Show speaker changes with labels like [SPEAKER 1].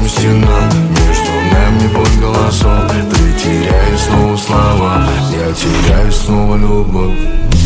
[SPEAKER 1] стена, между нами бой голосов. Ты теряешь снова слова, я теряю снова любовь.